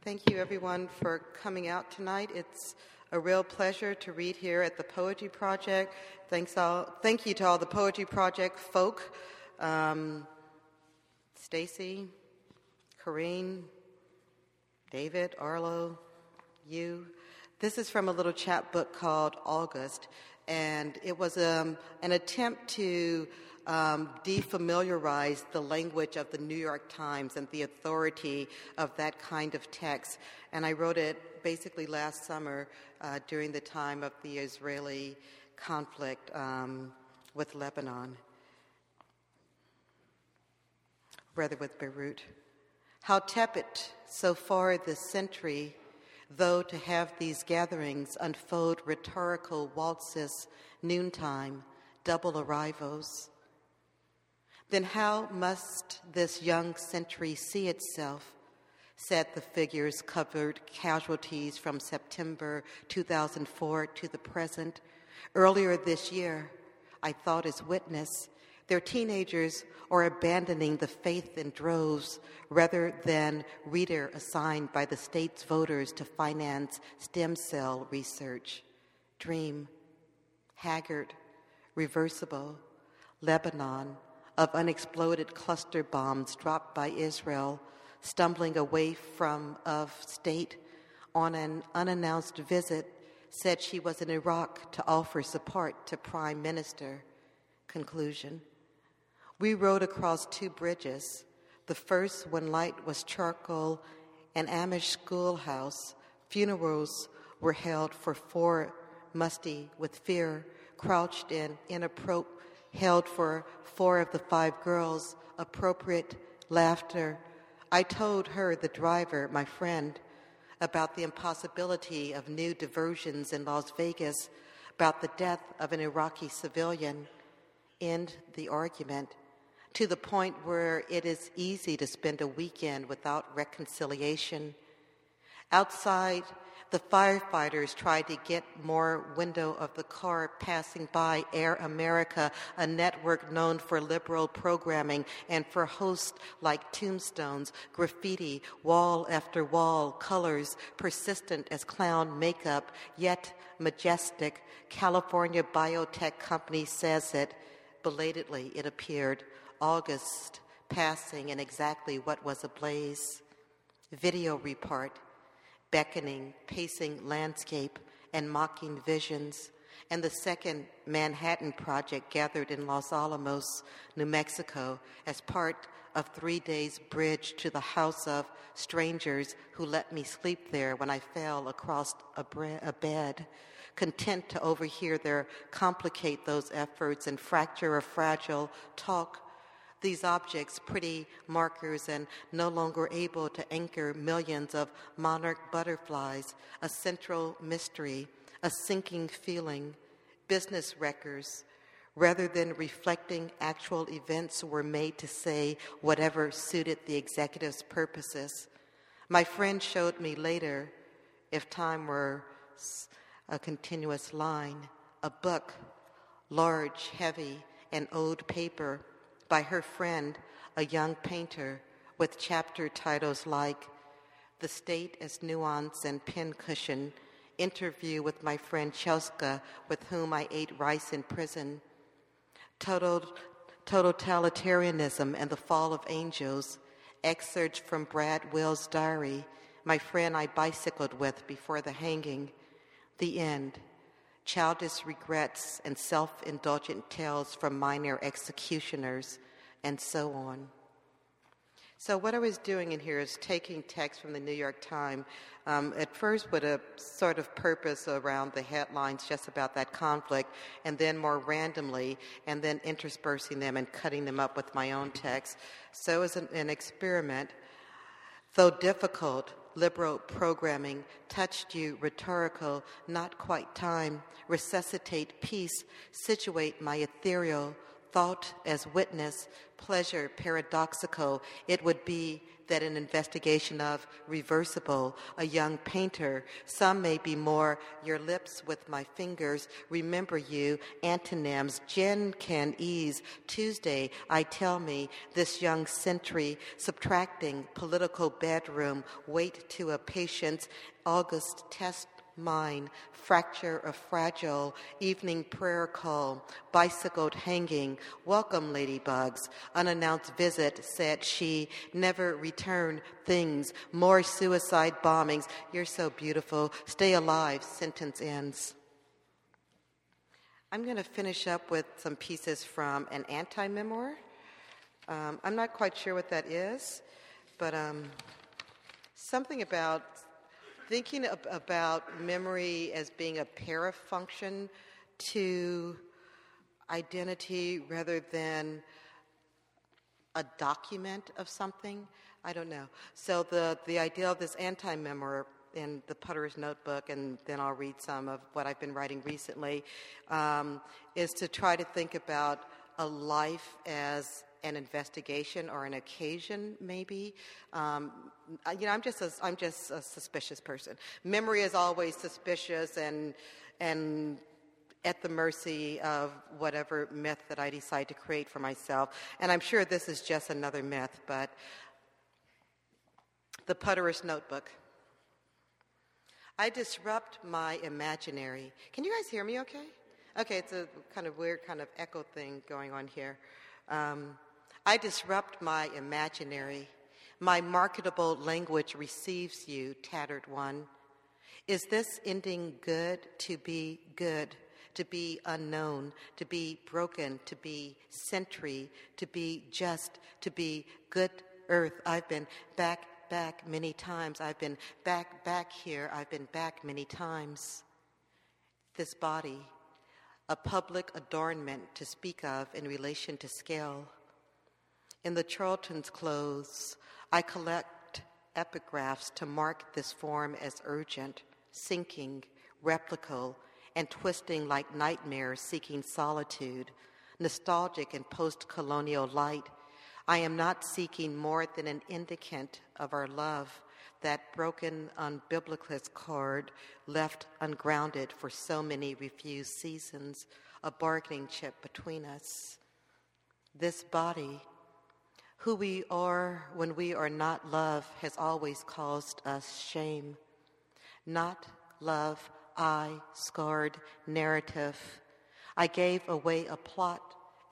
Thank you, everyone, for coming out tonight. It's a real pleasure to read here at the Poetry Project. Thank you to all the Poetry Project folk, Stacy, Corrine, David, Arlo, you. This is from a little chapbook called August, and it was an attempt to defamiliarize the language of the New York Times and the authority of that kind of text. And I wrote it basically last summer during the time of the Israeli conflict with Lebanon, rather with Beirut. How tepid so far this century, though, to have these gatherings unfold rhetorical waltzes, noontime, double arrivals. Then how must this young century see itself, said the figures covered casualties from September 2004 to the present. Earlier this year, I thought as witness, their teenagers are abandoning the faith in droves rather than reader assigned by the state's voters to finance stem cell research. Dream, haggard, reversible, Lebanon, of unexploded cluster bombs dropped by Israel, stumbling away of state on an unannounced visit, said she was in Iraq to offer support to Prime Minister. Conclusion. We rode across 2 bridges. The first, when light was charcoal, an Amish schoolhouse. Funerals were held for 4, musty with fear, crouched in held for 4 of the 5 girls, appropriate laughter. I told her, the driver, my friend, about the impossibility of new diversions in Las Vegas, about the death of an Iraqi civilian. End the argument, to the point where it is easy to spend a weekend without reconciliation. Outside, the firefighters tried to get more window of the car passing by Air America, a network known for liberal programming and for hosts like tombstones, graffiti, wall after wall, colors persistent as clown makeup, yet majestic. California biotech company says it. Belatedly, it appeared. August passing in exactly what was ablaze. Video report. Beckoning, pacing landscape, and mocking visions. And the second Manhattan Project gathered in Los Alamos, New Mexico, as part of 3 days' bridge to the house of strangers who let me sleep there when I fell across a bed, content to overhear their complicate those efforts and fracture a fragile talk. These objects, pretty markers and no longer able to anchor millions of monarch butterflies, a central mystery, a sinking feeling, business records, rather than reflecting actual events, were made to say whatever suited the executive's purposes. My friend showed me later, if time were a continuous line, a book, large, heavy, and old paper, by her friend, a young painter, with chapter titles like The State as Nuance and Pincushion, Interview with my friend Chelska, with whom I ate rice in prison, Totalitarianism and the Fall of Angels, excerpts from Brad Will's diary, my friend I bicycled with before the hanging, The End, childish regrets and self-indulgent tales from minor executioners, and so on. So what I was doing in here is taking text from the New York Times, at first with a sort of purpose around the headlines just about that conflict, and then more randomly, and then interspersing them and cutting them up with my own text. So it was an experiment. Though difficult, liberal programming touched you, rhetorical, not quite time, resuscitate peace, situate my ethereal thought as witness, pleasure paradoxical. It would be that an investigation of reversible, a young painter. Some may be more your lips with my fingers, remember you, antonyms, Jen can ease, Tuesday, I tell me, this young century, subtracting, political bedroom, wait to a patience, August test mine, fracture of fragile, evening prayer call, bicycled hanging, welcome ladybugs, unannounced visit, said she, never return things, more suicide bombings, you're so beautiful, stay alive, sentence ends. I'm going to finish up with some pieces from an anti-memoir. I'm not quite sure what that is, but something about thinking about memory as being a parafunction to identity rather than a document of something. I don't know. So the idea of this anti-memoir in the Putter's Notebook, and then I'll read some of what I've been writing recently, is to try to think about a life as an investigation or an occasion, maybe. I'm just a suspicious person. Memory is always suspicious and at the mercy of whatever myth that I decide to create for myself. And I'm sure this is just another myth, but the Putter's Notebook. I disrupt my imaginary. Can you guys hear me okay? Okay, it's a kind of weird kind of echo thing going on here. I disrupt my imaginary. My marketable language receives you, tattered one. Is this ending good, to be unknown, to be broken, to be century, to be just, to be good earth? I've been back many times. I've been back here. I've been back many times. This body, a public adornment to speak of in relation to scale. In the Charlton's clothes, I collect epigraphs to mark this form as urgent, sinking, replicable, and twisting like nightmares seeking solitude, nostalgic and post-colonial light. I am not seeking more than an indicant of our love, that broken unbiblicalist chord left ungrounded for so many refused seasons, a bargaining chip between us. This body, who we are when we are not love, has always caused us shame. Not love, I, scarred narrative. I gave away a plot,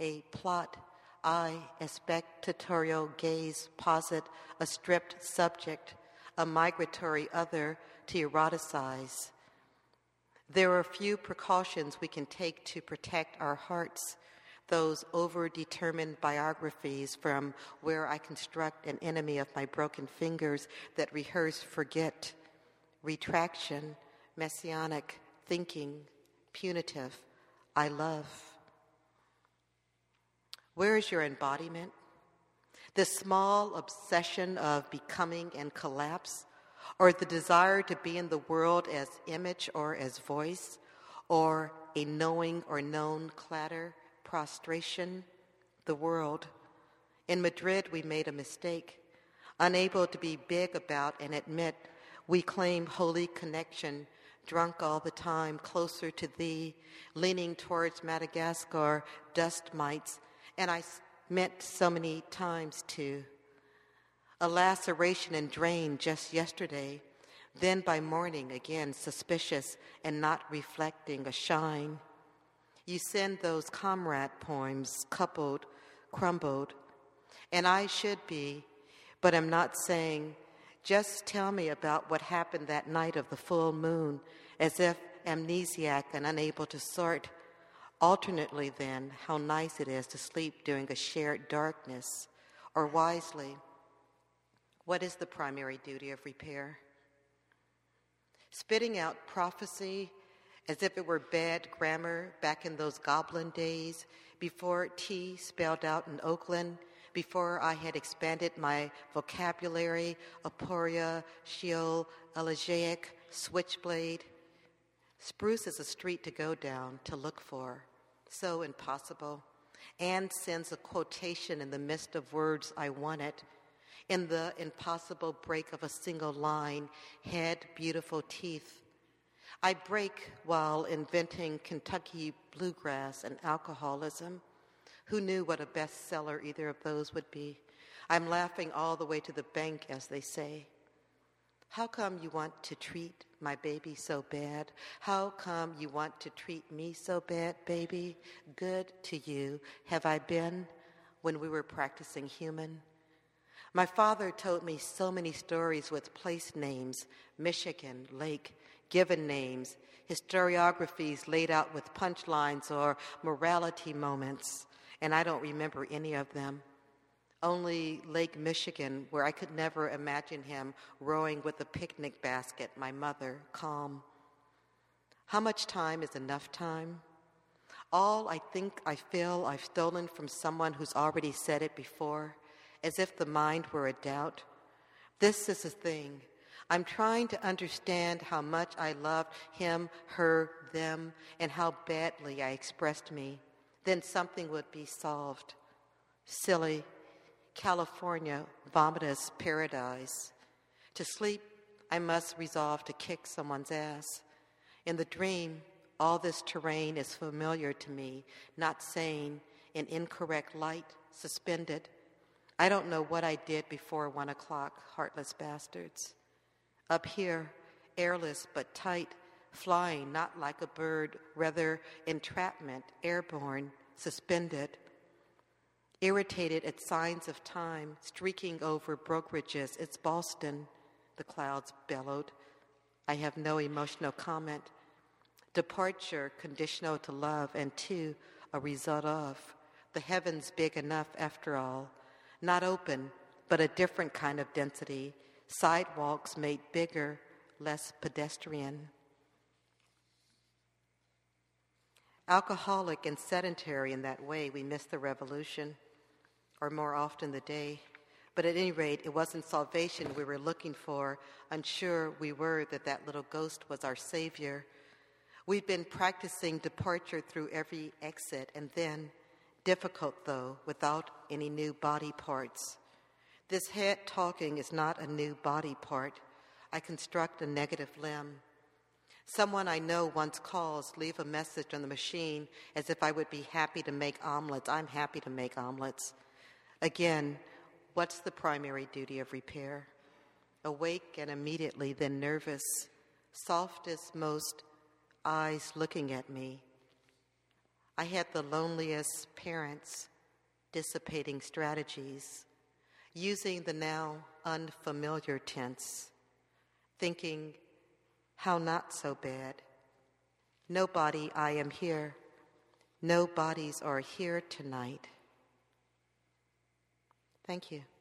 I, a spectatorial gaze, posit a stripped subject, a migratory other to eroticize. There are few precautions we can take to protect our hearts, those over-determined biographies from where I construct an enemy of my broken fingers that rehearse forget, retraction, messianic, thinking, punitive, I love. Where is your embodiment? The small obsession of becoming and collapse, or the desire to be in the world as image or as voice, or a knowing or known clatter, prostration, the world. In Madrid, we made a mistake. Unable to be big about and admit, we claim holy connection, drunk all the time, closer to thee, leaning towards Madagascar, dust mites, and I meant so many times to. A laceration and drain just yesterday, then by morning again suspicious and not reflecting a shine. You send those comrade poems coupled, crumbled, and I should be, but am not saying, just tell me about what happened that night of the full moon, as if amnesiac and unable to sort. Alternately then, how nice it is to sleep during a shared darkness, or wisely, what is the primary duty of repair? Spitting out prophecy as if it were bad grammar back in those goblin days, before T spelled out in Oakland, before I had expanded my vocabulary, aporia, sheol, elegiac, switchblade. Spruce is a street to go down, to look for. So impossible. Anne sends a quotation in the midst of words I wanted. In the impossible break of a single line, had beautiful teeth. I break while inventing Kentucky bluegrass and alcoholism. Who knew what a bestseller either of those would be? I'm laughing all the way to the bank, as they say. How come you want to treat my baby so bad? How come you want to treat me so bad, baby? Good to you have I been when we were practicing human? My father told me so many stories with place names, Michigan, Lake, given names, historiographies laid out with punchlines or morality moments, and I don't remember any of them. Only Lake Michigan, where I could never imagine him rowing with a picnic basket, my mother, calm. How much time is enough time? All I think I feel I've stolen from someone who's already said it before, as if the mind were a doubt. This is the thing. I'm trying to understand how much I loved him, her, them, and how badly I expressed me. Then something would be solved. Silly. California, vomitous paradise. To sleep, I must resolve to kick someone's ass. In the dream, all this terrain is familiar to me, not sane, in incorrect light, suspended. I don't know what I did before 1 o'clock, heartless bastards. Up here, airless but tight, flying not like a bird, rather entrapment, airborne, suspended. Irritated at signs of time, streaking over brokerages, it's Boston, the clouds bellowed. I have no emotional comment. Departure conditional to love, and to a result of. The heavens big enough after all. Not open, but a different kind of density. Sidewalks made bigger, less pedestrian. Alcoholic and sedentary in that way, we miss the revolution, or more often the day. But at any rate, it wasn't salvation we were looking for. Unsure we were that that little ghost was our savior. We'd been practicing departure through every exit, and then, difficult though, without any new body parts. This head talking is not a new body part. I construct a negative limb. Someone I know once calls, leave a message on the machine as if I would be happy to make omelets. I'm happy to make omelets. Again, what's the primary duty of repair? Awake and immediately, then nervous, softest, most eyes looking at me. I had the loneliest parents, dissipating strategies, using the now unfamiliar tense, thinking, how not so bad. Nobody, I am here. No bodies are here tonight. Thank you.